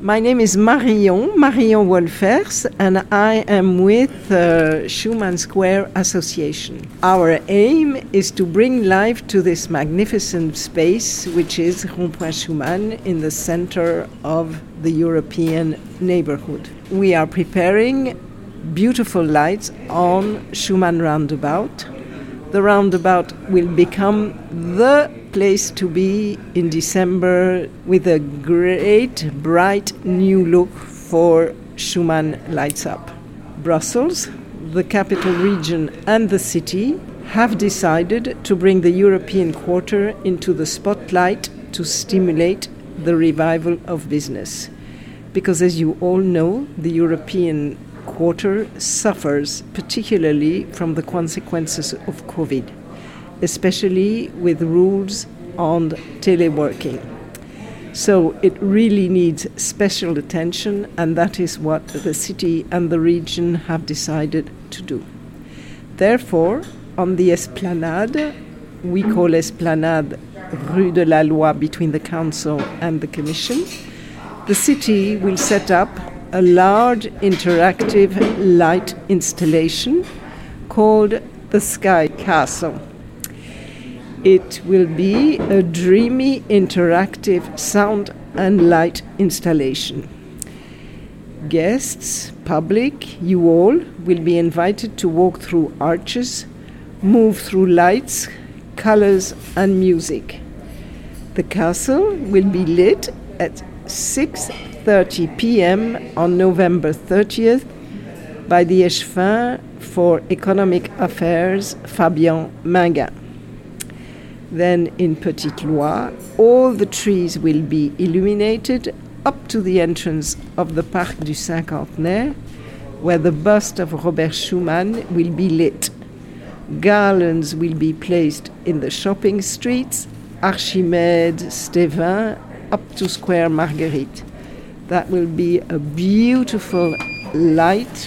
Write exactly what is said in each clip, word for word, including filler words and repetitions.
My name is Marion, Marion Wolfers, and I am with uh, Schumann Square Association. Our aim is to bring life to this magnificent space, which is Rond-Point Schumann in the center of the European neighborhood. We are preparing beautiful lights on Schumann Roundabout. The roundabout will become the place to be in December with a great, bright new look for Schumann Lights Up. Brussels, the capital region, and the city have decided to bring the European quarter into the spotlight to stimulate the revival of business. Because as you all know, the European quarter suffers particularly from the consequences of COVID, especially with rules on teleworking. So it really needs special attention, and that is what the city and the region have decided to do. Therefore, on the Esplanade, we call Esplanade Rue de la Loi between the Council and the Commission, the city will set up a large interactive light installation called the Sky Castle. It will be a dreamy interactive sound and light installation. Guests, public, you all will be invited to walk through arches, move through lights, colors and music. The castle will be lit at six thirty p.m. on November thirtieth by the Échevin for Economic Affairs, Fabien Minguin. Then in Petite Loire, all the trees will be illuminated up to the entrance of the Parc du Cinquantenaire, where the bust of Robert Schumann will be lit. Garlands will be placed in the shopping streets, Archimède, Stévin, up to Square Marguerite. That will be a beautiful light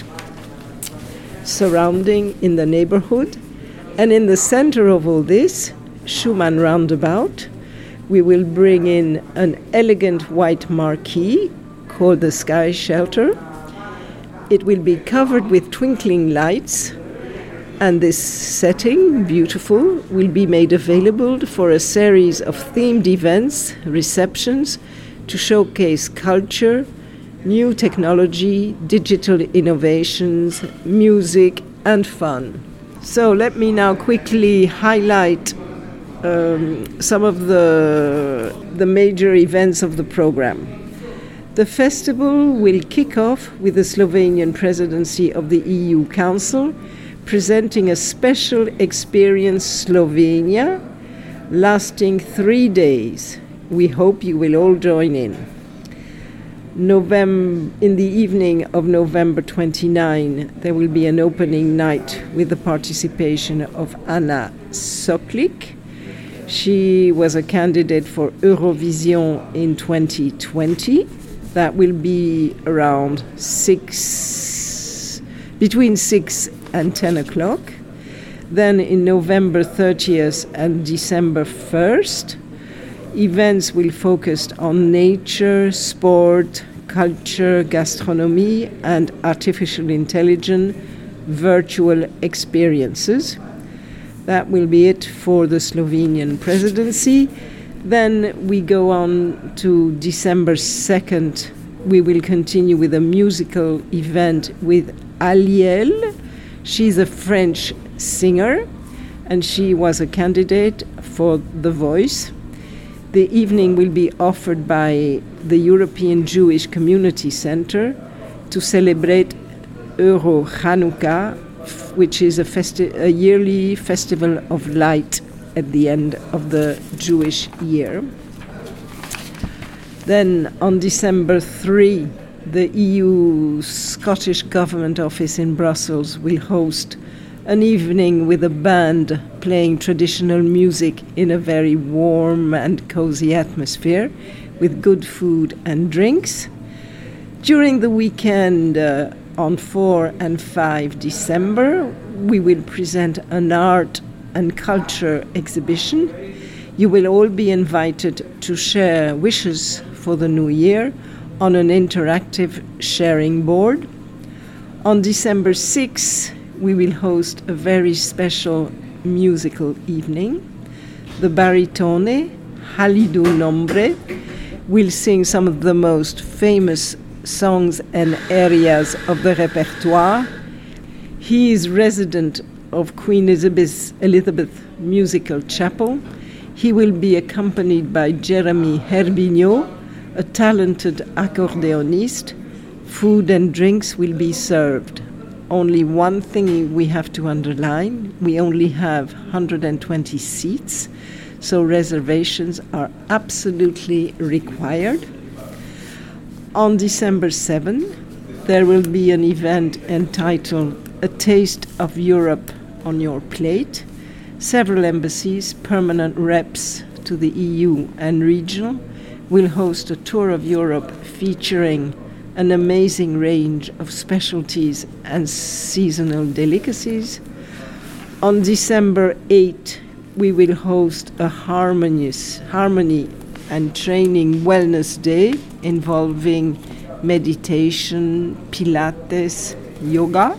surrounding in the neighborhood. And in the center of all this, Schumann Roundabout, we will bring in an elegant white marquee called the Sky Shelter. It will be covered with twinkling lights, and this setting, beautiful, will be made available for a series of themed events, receptions, to showcase culture, new technology, digital innovations, music, and fun. So let me now quickly highlight um, some of the, the major events of the program. The festival will kick off with the Slovenian presidency of the E U Council, presenting a special experience Slovenia, lasting three days. We hope you will all join in. November, in the evening of November twenty-ninth, there will be an opening night with the participation of Anna Soklik. She was a candidate for Eurovision in twenty twenty. That will be around six, between six and ten o'clock. Then in November thirtieth and December first, events will focus on nature, sport, culture, gastronomy, and artificial intelligence virtual experiences. That will be it for the Slovenian presidency. Then we go on to December second. We will continue with a musical event with Aliel. She's a French singer, and she was a candidate for The Voice. The evening will be offered by the European Jewish Community Center to celebrate Euro Chanukah, which is a, festi- a yearly festival of light at the end of the Jewish year. Then on December third, the E U Scottish Government Office in Brussels will host an evening with a band playing traditional music in a very warm and cozy atmosphere with good food and drinks. During the weekend uh, on four and five December, we will present an art and culture exhibition. You will all be invited to share wishes for the new year on an interactive sharing board. On December sixth, we will host a very special musical evening. The baritone, Halidou Nombre, will sing some of the most famous songs and areas of the repertoire. He is resident of Queen Elizabeth, Elizabeth Musical Chapel. He will be accompanied by Jeremy Herbignot, a talented accordeonist. Food and drinks will be served. Only one thing we have to underline, we only have one hundred twenty seats, so reservations are absolutely required. On December seventh, there will be an event entitled A Taste of Europe on Your Plate. Several embassies, permanent reps to the E U and regional, will host a tour of Europe featuring an amazing range of specialties and seasonal delicacies. On December eighth, we will host a harmonious, harmony and training wellness day involving meditation, Pilates, yoga.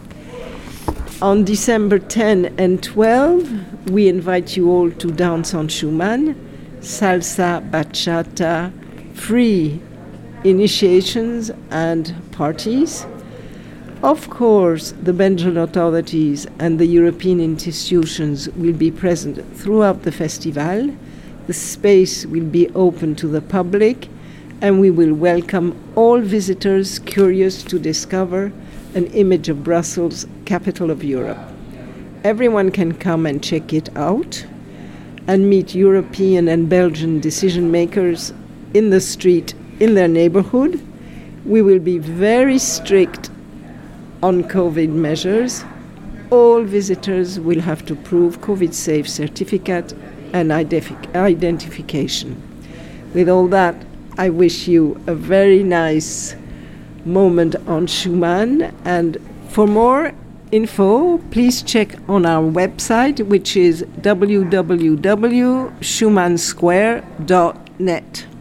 On December tenth and twelfth, we invite you all to dance on Schumann, salsa, bachata, free initiations and parties. Of course, the Belgian authorities and the European institutions will be present throughout the festival. The space will be open to the public, and we will welcome all visitors curious to discover an image of Brussels, capital of Europe. Everyone can come and check it out and meet European and Belgian decision makers in the street, in their neighborhood. We will be very strict on COVID measures. All visitors will have to prove COVID-safe certificate and identif- identification. With all that, I wish you a very nice moment on Schumann, and for more info, please check on our website, which is w w w dot schumann square dot net.